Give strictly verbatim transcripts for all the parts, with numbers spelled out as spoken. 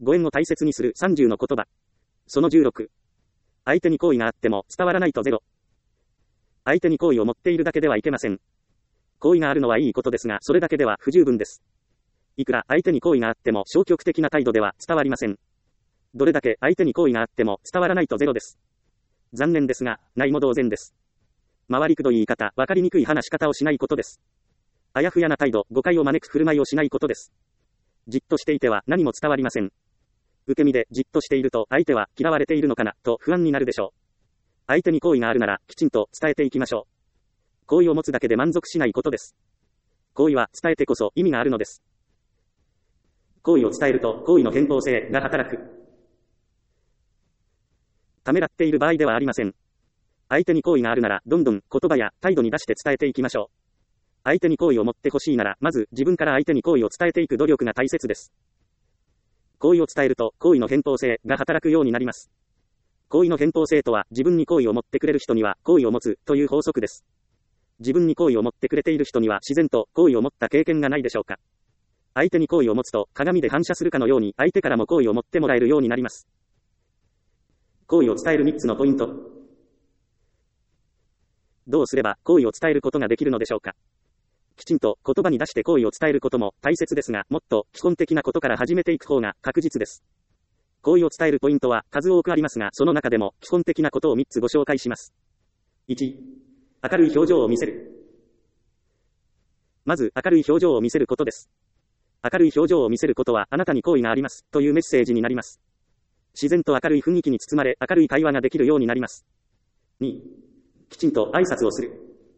ご縁を大切にするさんじゅうの言葉。そのじゅうろく。相手に好意があっても伝わらないとゼロ。相手に好意を持っているだけではいけません。好意があるのはいいことですが、それだけでは不十分です。いくら相手に好意があっても消極的な態度では伝わりません。どれだけ相手に好意があっても伝わらないとゼロです。残念ですが、ないも同然です。回りくどい言い方、わかりにくい話し方をしないことです。あやふやな態度、誤解を招く振る舞いをしないことです。じっとしていては何も伝わりません。受け身でじっとしていると相手は嫌われているのかなと不安になるでしょう。相手に好意があるならきちんと伝えていきましょう。好意を持つだけで満足しないことです。好意は伝えてこそ意味があるのです。好意を伝えると好意の偏方性が働く。ためらっている場合ではありません。相手に好意があるならどんどん言葉や態度に出して伝えていきましょう。相手に好意を持ってほしいならまず自分から相手に好意を伝えていく努力が大切です。好意を伝えると好意の偏方性が働くようになります。好意の偏方性とは自分に好意を持ってくれる人には好意を持つという法則です。自分に好意を持ってくれている人には自然と好意を持った経験がないでしょうか。相手に好意を持つと鏡で反射するかのように相手からも好意を持ってもらえるようになります。好意を伝えるみっつのポイント。どうすれば好意を伝えることができるのでしょうか。きちんと言葉に出して好意を伝えることも大切ですが、もっと基本的なことから始めていく方が確実です。好意を伝えるポイントは数多くありますが、その中でも基本的なことをみっつご紹介します。いち、明るい表情を見せる。まず明るい表情を見せることです。明るい表情を見せることはあなたに好意がありますというメッセージになります。自然と明るい雰囲気に包まれ明るい会話ができるようになります。に、きちんと挨拶をする。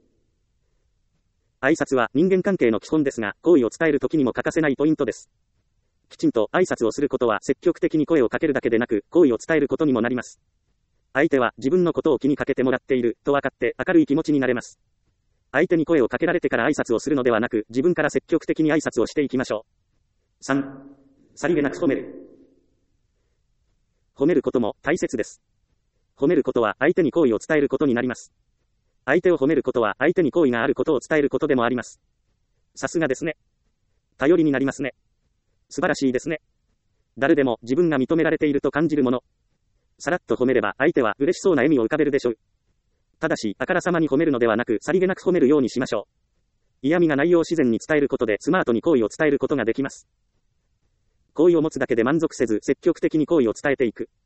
挨拶は人間関係の基本ですが、好意を伝えるときにも欠かせないポイントです。きちんと挨拶をすることは積極的に声をかけるだけでなく、好意を伝えることにもなります。相手は自分のことを気にかけてもらっていると分かって明るい気持ちになれます。相手に声をかけられてから挨拶をするのではなく、自分から積極的に挨拶をしていきましょう。さん、さりげなく褒める。褒めることも大切です。褒めることは相手に好意を伝えることになります。相手を褒めることは相手に好意があることを伝えることでもあります。さすがですね。頼りになりますね。素晴らしいですね。誰でも自分が認められていると感じるもの。さらっと褒めれば相手は嬉しそうな笑みを浮かべるでしょう。ただし、あからさまに褒めるのではなく、さりげなく褒めるようにしましょう。嫌味が内容を自然に伝えることでスマートに好意を伝えることができます。好意を持つだけで満足せず、積極的に好意を伝えていく。